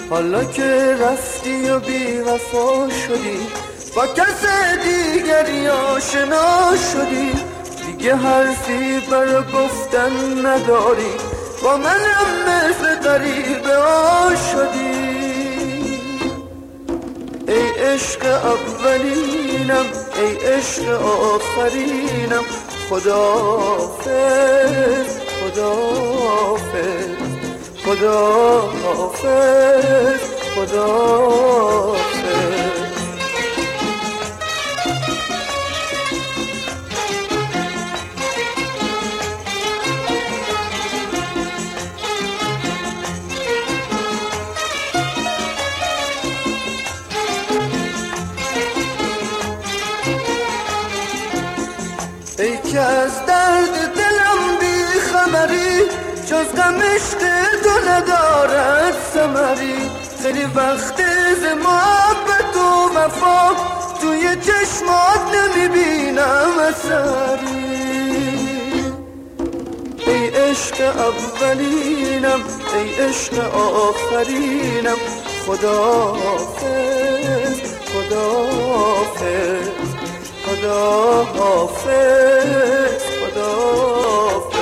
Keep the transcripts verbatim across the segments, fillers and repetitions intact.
حالا که رفتی و بی وفا شدی، با کس دیگری آشنا شدی، دیگه حرفی برا گفتن نداری، با منم مثل غریبه ها شدی. ای عشق اولینم، ای عشق آخرینم، خداحافظ خداحافظ خداحافظ خداحافظ. ای که از درد دلم بی خبری، جز غم عشق تو ندارد ثمری. خیلی وقت ز محبت و وفا توی چشمات نمیبینم اثری. ای عشق اولینم، ای عشق آخرینم، خداحافظ خداحافظ خداحافظ خداحافظ.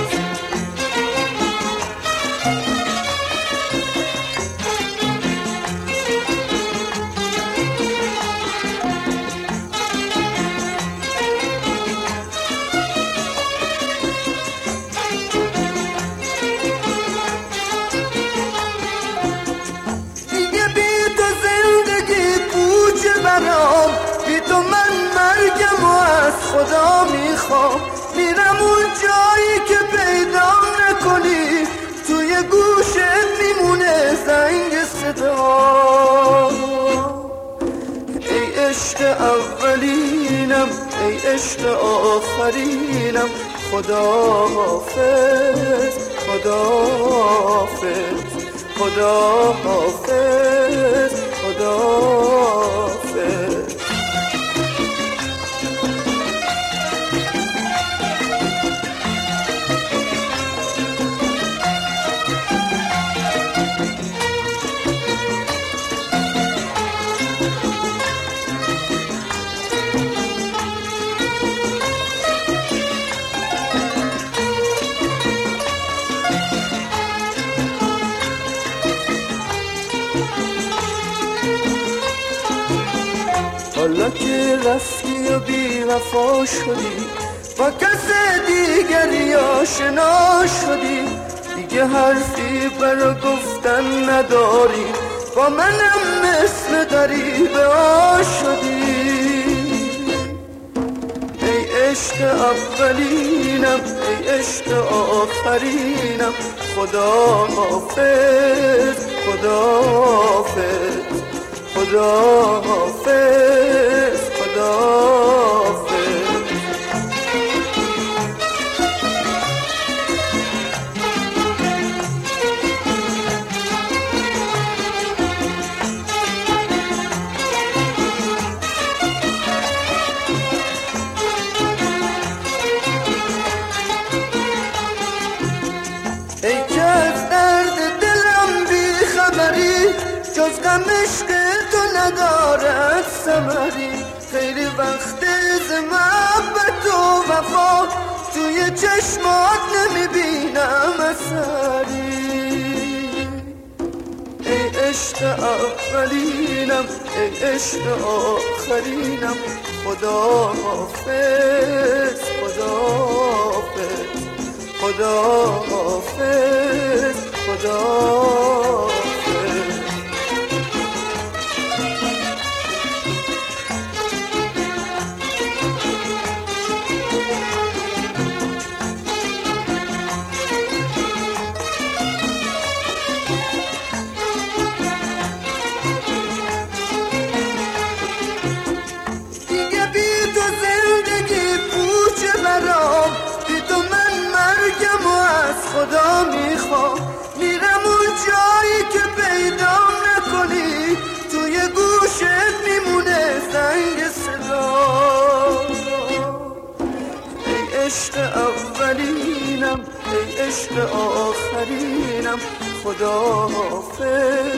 دیگه بی تو زندگی پوچه برام، بی تو من مرگم و از خدا میخوام. میرم اون جایی که پیدا نکنی، توی گوشت میمونه زنگ صدا. ای عشق اولینم، ای عشق آخرینم، خداحافظ خداحافظ خداحافظ خداحافظ. حالا که رفتی و بی وفا شدی، با کس دیگری آشنا شدی، دیگه حرفی برا گفتن نداری، با منم مثل غریبه ها شدی. ای عشق اولینم، ای عشق آخرینم، خداحافظ خداحافظ خداحافظ خداحافظ. ای که از درد دلم بی خبری، جز غم عشق تو ندارد ثمری. خیلی وقت ز محبت و وفا توی چشمات نمیبینم اثری. ای عشق اولینم، ای عشق آخرینم، خداحافظ خداحافظ خداحافظ خداحافظ. دیگه بی تو زندگی پوچه برام، بی تو من مرگم و از خدا میخوام. میرم اون جایی که پیدا نکنی، توی گوشت میمونه زنگ صدا. ای عشق اولینم، ای عشق آخرینم، خداحافظ